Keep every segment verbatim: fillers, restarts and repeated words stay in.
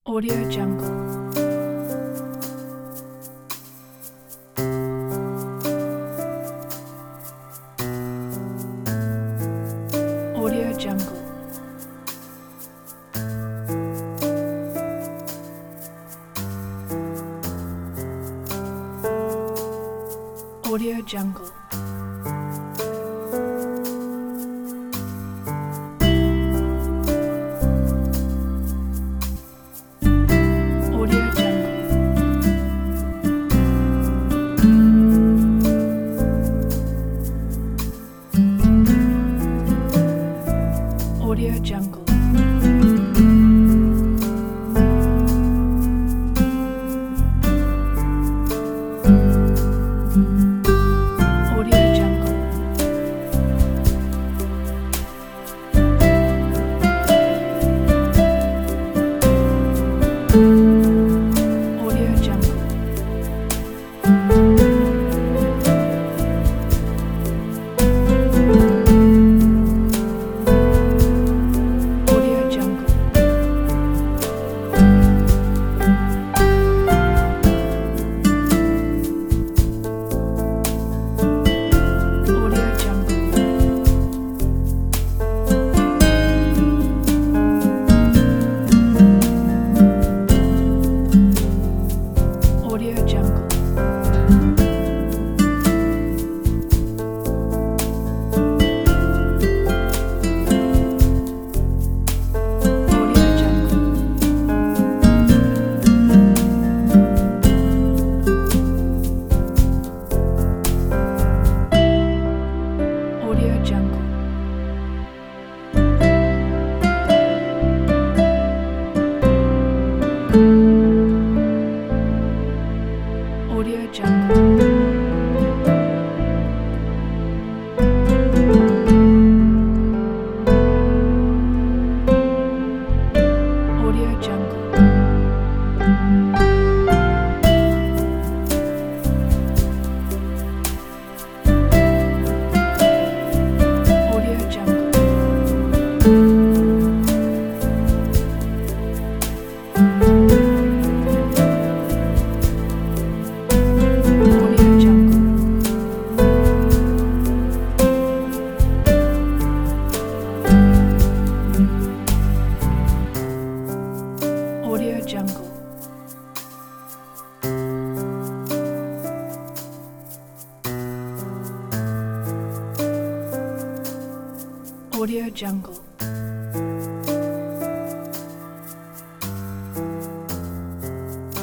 Audio Jungle. Audio Jungle. Audio Jungle. Audio Jungle. Audio Jungle. Audio Jungle. Audio Jungle. Audio Jungle. Audio Jungle. Audio Jungle. Audio Jungle. Audio Jungle. Audio Jungle. Audio Jungle. Audio Jungle. Audio Jungle. Audio Jungle. Audio Jungle.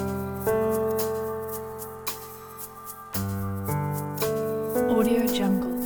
Audio Jungle.